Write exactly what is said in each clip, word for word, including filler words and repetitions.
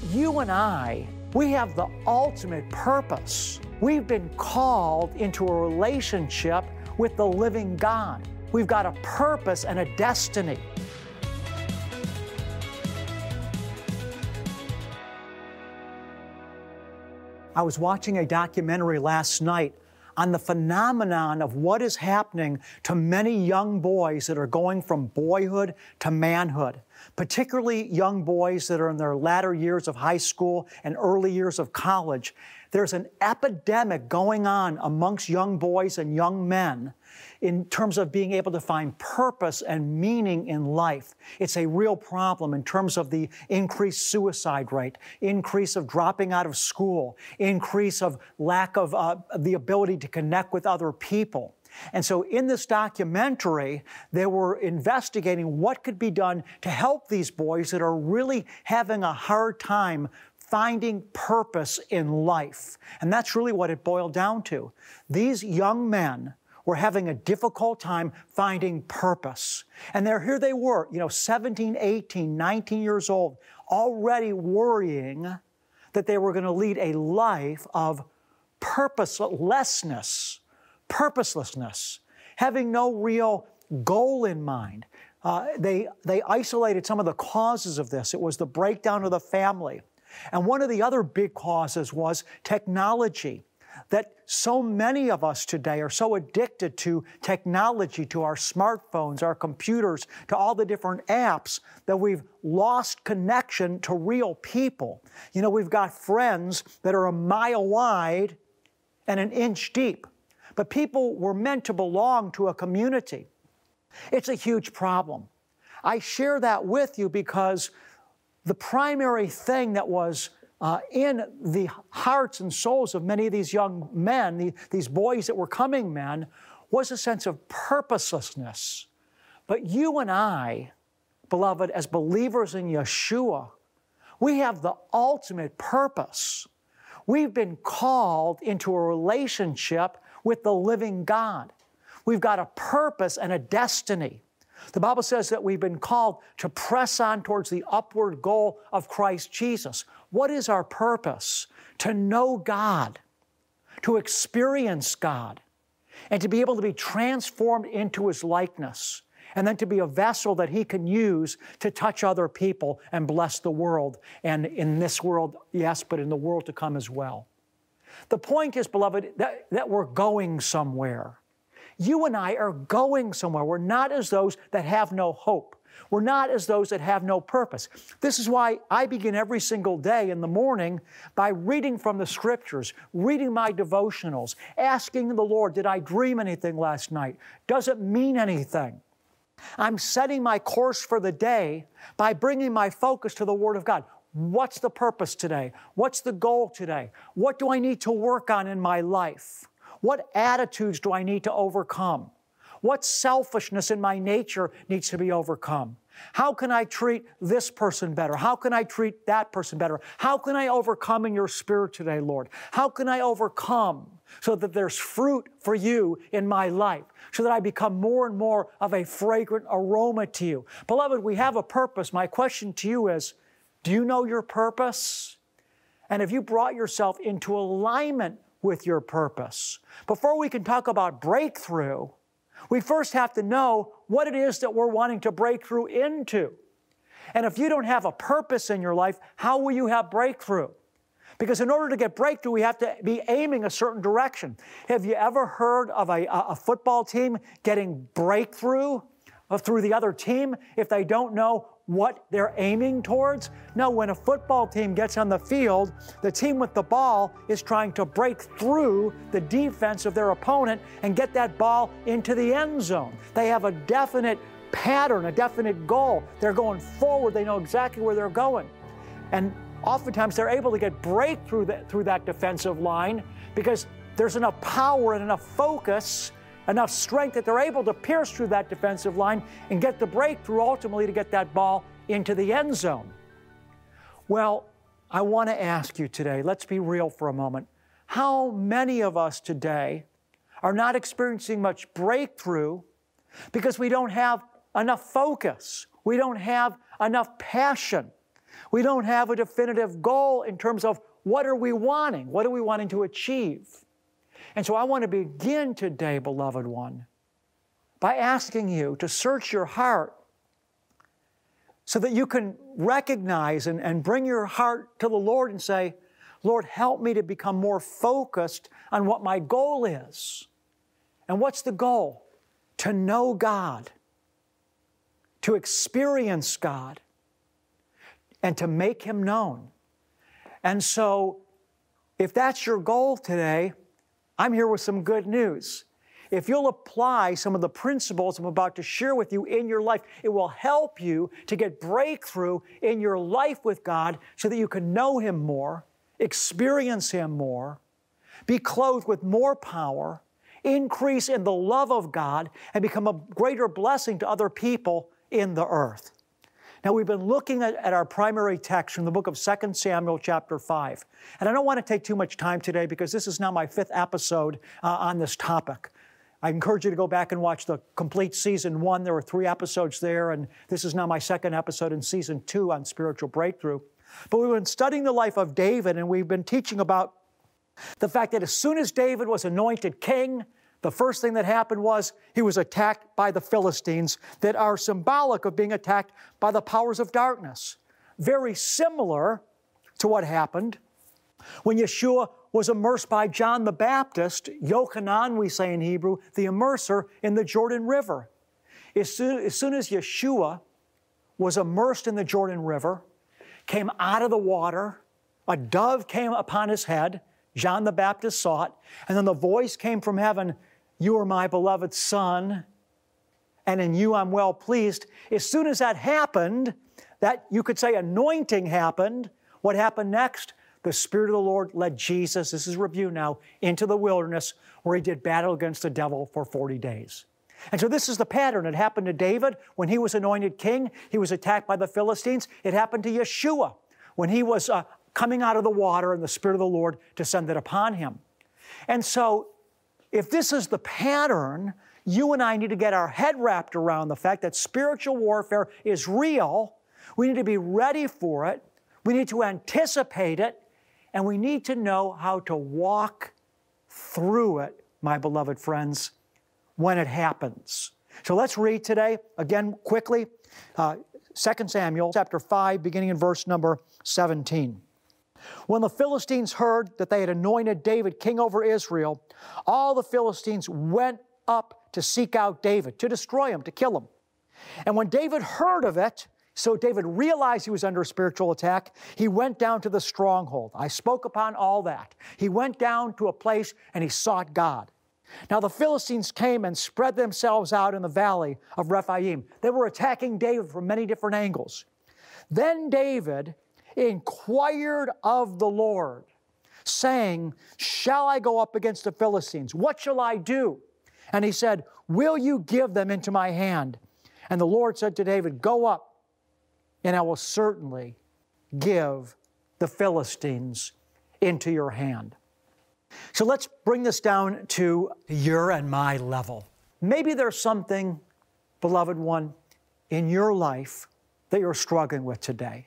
you and I, we have the ultimate purpose. We've been called into a relationship with the living God. We've got a purpose and a destiny. I was watching a documentary last night on the phenomenon of what is happening to many young boys that are going from boyhood to manhood, particularly young boys that are in their latter years of high school and early years of college. There's an epidemic going on amongst young boys and young men in terms of being able to find purpose and meaning in life. It's a real problem in terms of the increased suicide rate, increase of dropping out of school, increase of lack of uh, the ability to connect with other people. And so in this documentary, they were investigating what could be done to help these boys that are really having a hard time finding purpose in life. And that's really what it boiled down to. These young men were having a difficult time finding purpose. And there, here they were, you know, seventeen, eighteen, nineteen years old, already worrying that they were going to lead a life of purposelessness, purposelessness, having no real goal in mind. Uh, they, they isolated some of the causes of this. It was the breakdown of the family. And one of the other big causes was technology, that so many of us today are so addicted to technology, to our smartphones, our computers, to all the different apps, that we've lost connection to real people. You know, we've got friends that are a mile wide and an inch deep, but people were meant to belong to a community. It's a huge problem. I share that with you because the primary thing that was uh, in the hearts and souls of many of these young men, the, these boys that were coming men, was a sense of purposelessness. But you and I, beloved, as believers in Yeshua, we have the ultimate purpose. We've been called into a relationship with the living God. We've got a purpose and a destiny. The Bible says that we've been called to press on towards the upward goal of Christ Jesus. What is our purpose? To know God, to experience God, and to be able to be transformed into His likeness, and then to be a vessel that He can use to touch other people and bless the world, and in this world, yes, but in the world to come as well. The point is, beloved, that, that we're going somewhere. You and I are going somewhere. We're not as those that have no hope. We're not as those that have no purpose. This is why I begin every single day in the morning by reading from the Scriptures, reading my devotionals, asking the Lord, did I dream anything last night? Does it mean anything? I'm setting my course for the day by bringing my focus to the Word of God. What's the purpose today? What's the goal today? What do I need to work on in my life? What attitudes do I need to overcome? What selfishness in my nature needs to be overcome? How can I treat this person better? How can I treat that person better? How can I overcome in your Spirit today, Lord? How can I overcome so that there's fruit for you in my life, so that I become more and more of a fragrant aroma to you? Beloved, we have a purpose. My question to you is, do you know your purpose? And have you brought yourself into alignment with your purpose? Before we can talk about breakthrough, we first have to know what it is that we're wanting to break through into. And if you don't have a purpose in your life, how will you have breakthrough? Because in order to get breakthrough, we have to be aiming a certain direction. Have you ever heard of a, a football team getting breakthrough through the other team if they don't know what they're aiming towards? No, when a football team gets on the field, the team with the ball is trying to break through the defense of their opponent and get that ball into the end zone. They have a definite pattern, a definite goal. They're going forward. They know exactly where they're going. And oftentimes they're able to get breakthrough that, through that defensive line because there's enough power and enough focus, enough strength that they're able to pierce through that defensive line and get the breakthrough ultimately to get that ball into the end zone. Well, I want to ask you today, let's be real for a moment. How many of us today are not experiencing much breakthrough because we don't have enough focus? We don't have enough passion. We don't have a definitive goal in terms of what are we wanting? What are we wanting to achieve? And so I want to begin today, beloved one, by asking you to search your heart so that you can recognize and, and bring your heart to the Lord and say, Lord, help me to become more focused on what my goal is. And what's the goal? To know God, to experience God, and to make Him known. And so, if that's your goal today, I'm here with some good news. If you'll apply some of the principles I'm about to share with you in your life, it will help you to get breakthrough in your life with God so that you can know Him more, experience Him more, be clothed with more power, increase in the love of God, and become a greater blessing to other people in the earth. Now, we've been looking at, at our primary text from the book of Second Samuel chapter five. And I don't want to take too much time today because this is now my fifth episode uh, on this topic. I encourage you to go back and watch the complete season one. There were three episodes there, and this is now my second episode in season two on spiritual breakthrough. But we've been studying the life of David, and we've been teaching about the fact that as soon as David was anointed king, the first thing that happened was he was attacked by the Philistines that are symbolic of being attacked by the powers of darkness. Very similar to what happened when Yeshua was immersed by John the Baptist, Yochanan, we say in Hebrew, the immerser in the Jordan River. As soon, as soon as Yeshua was immersed in the Jordan River, came out of the water, a dove came upon his head, John the Baptist saw it, and then the voice came from heaven, "You are my beloved Son, and in you I'm well pleased." As soon as that happened, that you could say anointing happened, what happened next? The Spirit of the Lord led Jesus, this is review now, into the wilderness where He did battle against the devil for forty days. And so this is the pattern. It happened to David when he was anointed king. He was attacked by the Philistines. It happened to Yeshua when he was uh, coming out of the water and the Spirit of the Lord descended upon him. And so if this is the pattern, you and I need to get our head wrapped around the fact that spiritual warfare is real. We need to be ready for it. We need to anticipate it. And we need to know how to walk through it, my beloved friends, when it happens. So let's read today, again, quickly, uh, Second Samuel chapter five, beginning in verse number seventeen. When the Philistines heard that they had anointed David king over Israel, all the Philistines went up to seek out David, to destroy him, to kill him. And when David heard of it, so David realized he was under a spiritual attack, he went down to the stronghold. I spoke upon all that. He went down to a place and he sought God. Now the Philistines came and spread themselves out in the valley of Rephaim. They were attacking David from many different angles. Then David inquired of the Lord, saying, "Shall I go up against the Philistines? What shall I do?" And he said, "Will you give them into my hand?" And the Lord said to David, "Go up, and I will certainly give the Philistines into your hand." So let's bring this down to your and my level. Maybe there's something, beloved one, in your life that you're struggling with today.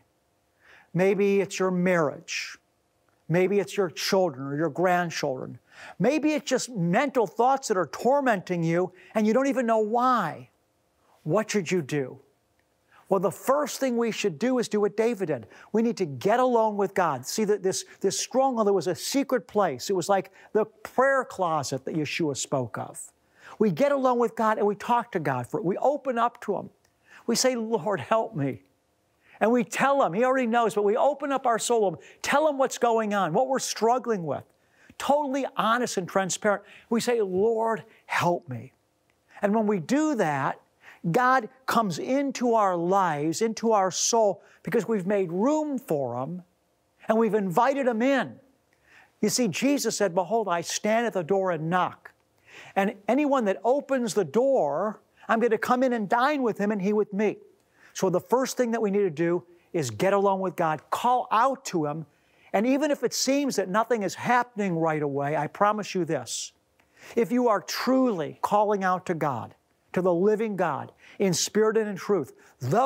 Maybe it's your marriage. Maybe it's your children or your grandchildren. Maybe it's just mental thoughts that are tormenting you and you don't even know why. What should you do? Well, the first thing we should do is do what David did. We need to get alone with God. See, that this, this stronghold, there was a secret place. It was like the prayer closet that Yeshua spoke of. We get alone with God and we talk to God for it. We open up to Him. We say, "Lord, help me." And we tell Him. He already knows, but we open up our soul, tell Him what's going on, what we're struggling with. Totally honest and transparent. We say, "Lord, help me." And when we do that, God comes into our lives, into our soul, because we've made room for Him and we've invited Him in. You see, Jesus said, "Behold, I stand at the door and knock. And anyone that opens the door, I'm going to come in and dine with him and he with me." So the first thing that we need to do is get alone with God, call out to Him, and even if it seems that nothing is happening right away, I promise you this: if you are truly calling out to God, to the living God, in spirit and in truth, though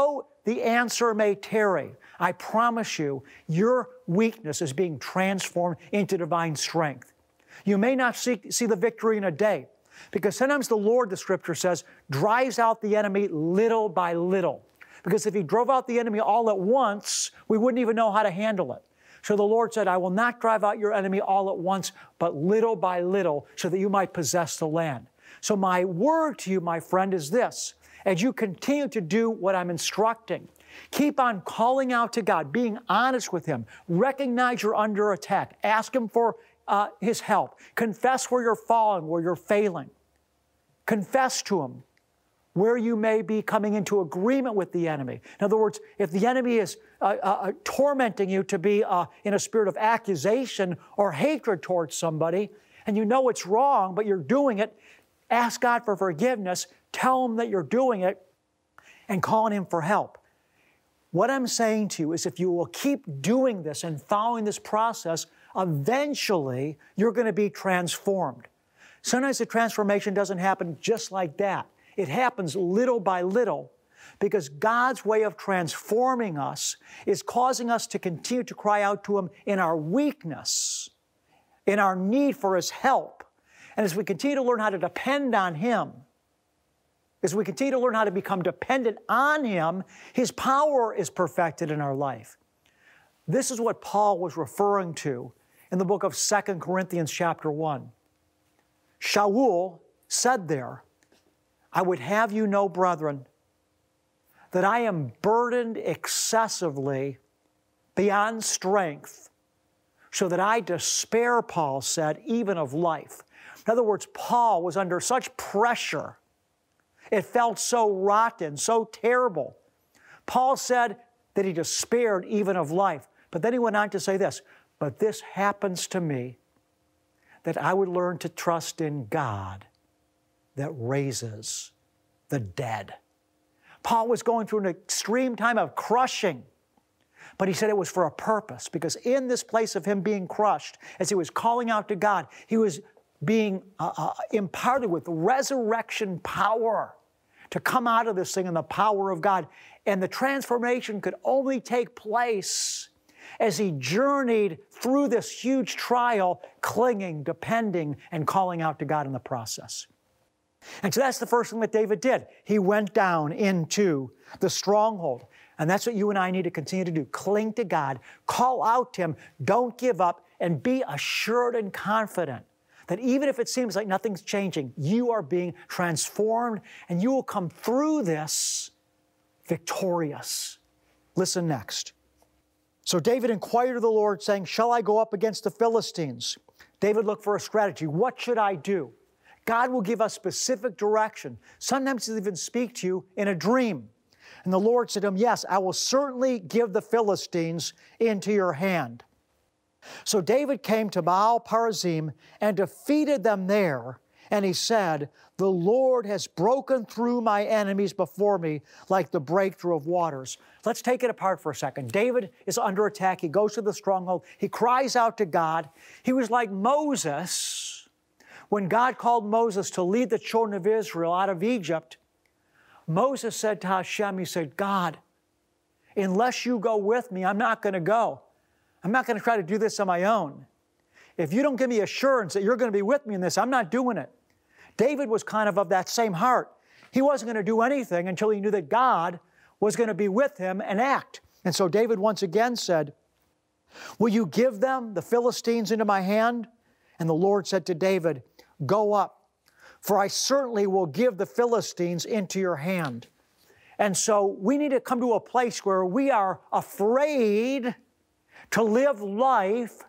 the answer may tarry, I promise you, your weakness is being transformed into divine strength. You may not see, see the victory in a day, because sometimes the Lord, the Scripture says, drives out the enemy little by little. Because if He drove out the enemy all at once, we wouldn't even know how to handle it. So the Lord said, I will not drive out your enemy all at once, but little by little, so that you might possess the land. So my word to you, my friend, is this. As you continue to do what I'm instructing, keep on calling out to God, being honest with Him. Recognize you're under attack. Ask Him for uh, His help. Confess where you're falling, where you're failing. Confess to Him where you may be coming into agreement with the enemy. In other words, if the enemy is uh, uh, tormenting you to be uh, in a spirit of accusation or hatred towards somebody, and you know it's wrong, but you're doing it, ask God for forgiveness, tell Him that you're doing it, and call on Him for help. What I'm saying to you is if you will keep doing this and following this process, eventually you're going to be transformed. Sometimes the transformation doesn't happen just like that. It happens little by little because God's way of transforming us is causing us to continue to cry out to Him in our weakness, in our need for His help. And as we continue to learn how to depend on Him, as we continue to learn how to become dependent on Him, His power is perfected in our life. This is what Paul was referring to in the book of Second Corinthians chapter one. Shaul said there, I would have you know, brethren, that I am burdened excessively beyond strength, so that I despair, Paul said, even of life. In other words, Paul was under such pressure. It felt so rotten, so terrible. Paul said that he despaired even of life. But then he went on to say this, but this happens to me, that I would learn to trust in God that raises the dead. Paul was going through an extreme time of crushing, but he said it was for a purpose, because in this place of him being crushed, as he was calling out to God, he was being uh, uh, imparted with resurrection power to come out of this thing in the power of God. And the transformation could only take place as he journeyed through this huge trial, clinging, depending, and calling out to God in the process. And so that's the first thing that David did. He went down into the stronghold. And that's what you and I need to continue to do. Cling to God, call out to Him, don't give up, and be assured and confident that even if it seems like nothing's changing, you are being transformed and you will come through this victorious. Listen next. So David inquired of the Lord, saying, shall I go up against the Philistines? David looked for a strategy. What should I do? God will give us specific direction. Sometimes He'll even speak to you in a dream. And the Lord said to him, yes, I will certainly give the Philistines into your hand. So David came to Baal Perazim and defeated them there. And he said, the Lord has broken through my enemies before me like the breakthrough of waters. Let's take it apart for a second. David is under attack. He goes to the stronghold. He cries out to God. He was like Moses when God called Moses to lead the children of Israel out of Egypt. Moses said to Hashem, he said, God, unless you go with me, I'm not going to go. I'm not going to try to do this on my own. If you don't give me assurance that you're going to be with me in this, I'm not doing it. David was kind of of that same heart. He wasn't going to do anything until he knew that God was going to be with him and act. And so David once again said, will you give them, the Philistines, into my hand? And the Lord said to David, go up, for I certainly will give the Philistines into your hand. And so we need to come to a place where we are afraid to live life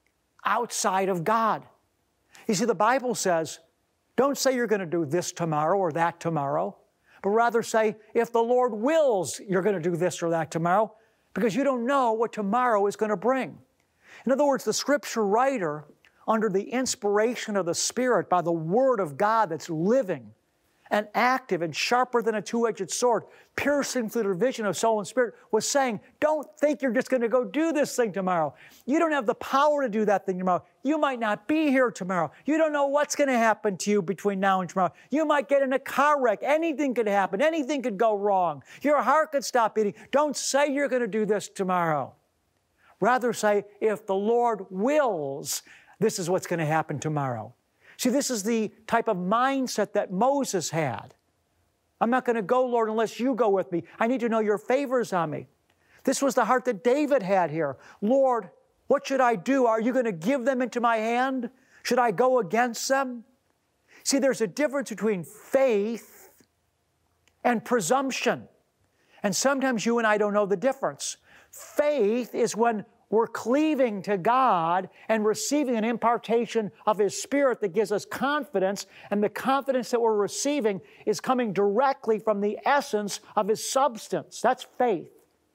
outside of God. You see, the Bible says, don't say you're going to do this tomorrow or that tomorrow, but rather say, if the Lord wills, you're going to do this or that tomorrow, because you don't know what tomorrow is going to bring. In other words, the Scripture writer, under the inspiration of the Spirit by the Word of God that's living and active and sharper than a two-edged sword, piercing through the division of soul and spirit, was saying, don't think you're just going to go do this thing tomorrow. You don't have the power to do that thing tomorrow. You might not be here tomorrow. You don't know what's going to happen to you between now and tomorrow. You might get in a car wreck. Anything could happen. Anything could go wrong. Your heart could stop beating. Don't say you're going to do this tomorrow. Rather say, if the Lord wills, this is what's going to happen tomorrow. See, this is the type of mindset that Moses had. I'm not going to go, Lord, unless you go with me. I need to know your favors on me. This was the heart that David had here. Lord, what should I do? Are you going to give them into my hand? Should I go against them? See, there's a difference between faith and presumption. And sometimes you and I don't know the difference. Faith is when we're cleaving to God and receiving an impartation of His Spirit that gives us confidence, and the confidence that we're receiving is coming directly from the essence of His substance. That's faith.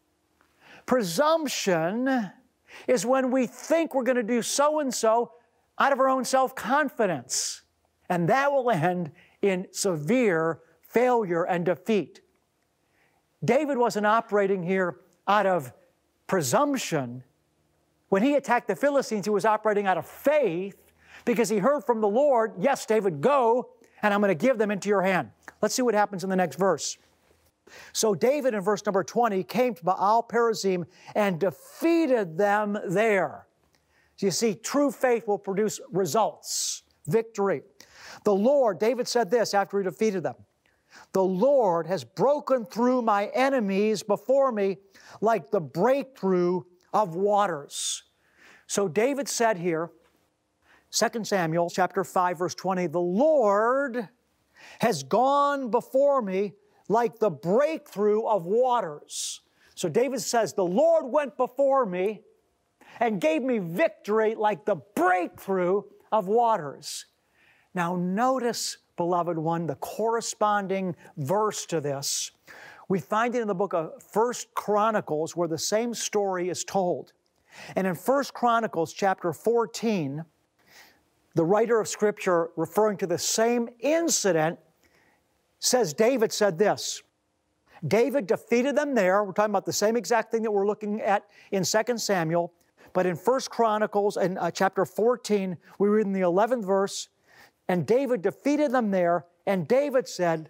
Presumption is when we think we're going to do so-and-so out of our own self-confidence, and that will end in severe failure and defeat. David wasn't operating here out of presumption. When he attacked the Philistines, he was operating out of faith because he heard from the Lord, yes, David, go, and I'm going to give them into your hand. Let's see what happens in the next verse. So David, in verse number twenty, came to Baal-perazim and defeated them there. So you see, true faith will produce results, victory. The Lord, David said this after he defeated them, the Lord has broken through my enemies before me like the breakthrough of waters. So David said here, Second Samuel chapter five, verse twenty, the Lord has gone before me like the breakthrough of waters. So David says, the Lord went before me and gave me victory like the breakthrough of waters. Now notice, beloved one, the corresponding verse to this. We find it in the book of First Chronicles where the same story is told. And in First Chronicles chapter fourteen, the writer of Scripture, referring to the same incident, says David said this. David defeated them there. We're talking about the same exact thing that we're looking at in Second Samuel. But in First Chronicles and uh, chapter fourteen, we read in the eleventh verse, and David defeated them there, and David said,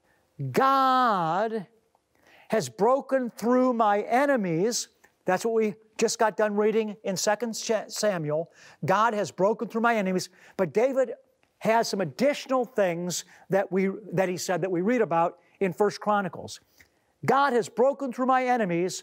God has broken through my enemies. That's what we just got done reading in Second Samuel. God has broken through my enemies. But David has some additional things that we that he said that we read about in First Chronicles. God has broken through my enemies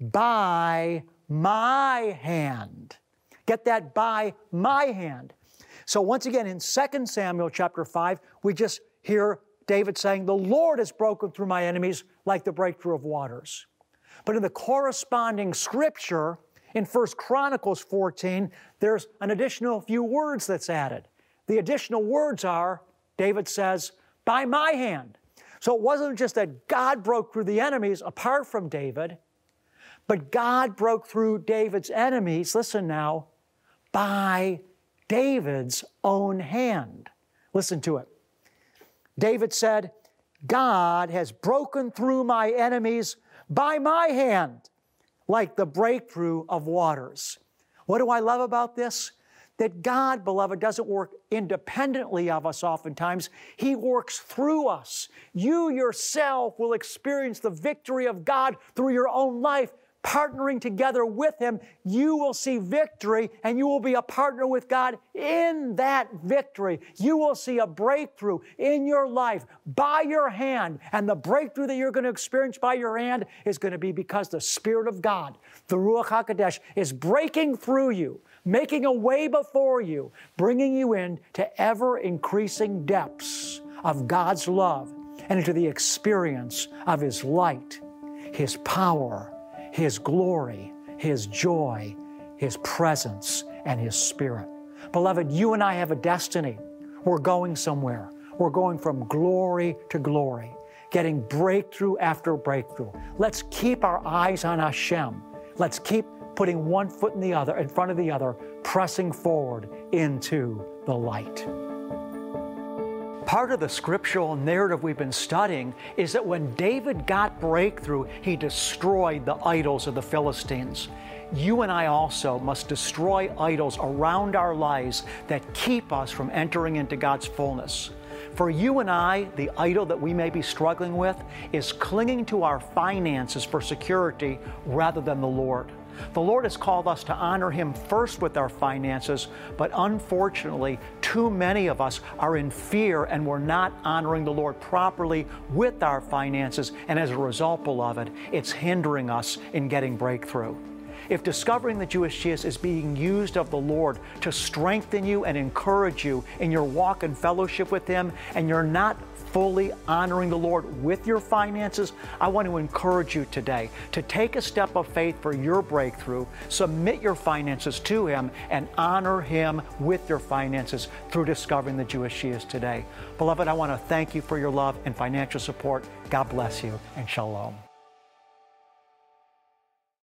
by my hand. Get that, by my hand. So once again, in Second Samuel chapter five, we just hear David saying, the Lord has broken through my enemies like the breakthrough of waters. But in the corresponding scripture, in First Chronicles fourteen, there's an additional few words that's added. The additional words are, David says, by my hand. So it wasn't just that God broke through the enemies apart from David, but God broke through David's enemies, listen now, by David's own hand. Listen to it. David said, God has broken through my enemies by my hand, like the breakthrough of waters. What do I love about this? That God, beloved, doesn't work independently of us oftentimes. He works through us. You yourself will experience the victory of God through your own life. Partnering together with Him, you will see victory, and you will be a partner with God in that victory. You will see a breakthrough in your life by your hand, and the breakthrough that you're going to experience by your hand is going to be because the Spirit of God, the Ruach HaKodesh, is breaking through you, making a way before you, bringing you into ever-increasing depths of God's love and into the experience of His light, His power, His glory, His joy, His presence, and His Spirit. Beloved, you and I have a destiny. We're going somewhere. We're going from glory to glory, getting breakthrough after breakthrough. Let's keep our eyes on Hashem. Let's keep putting one foot in the other, in front of the other, pressing forward into the light. Part of the scriptural narrative we've been studying is that when David got breakthrough, he destroyed the idols of the Philistines. You and I also must destroy idols around our lives that keep us from entering into God's fullness. For you and I, the idol that we may be struggling with is clinging to our finances for security rather than the Lord. The Lord has called us to honor Him first with our finances, but unfortunately, too many of us are in fear and we're not honoring the Lord properly with our finances, and as a result, beloved, it's hindering us in getting breakthrough. If discovering the Jewish Jesus is being used of the Lord to strengthen you and encourage you in your walk and fellowship with Him, and you're not fully honoring the Lord with your finances, I want to encourage you today to take a step of faith for your breakthrough, submit your finances to Him, and honor Him with your finances through discovering the Jewish Jesus today. Beloved, I want to thank you for your love and financial support. God bless you, and shalom.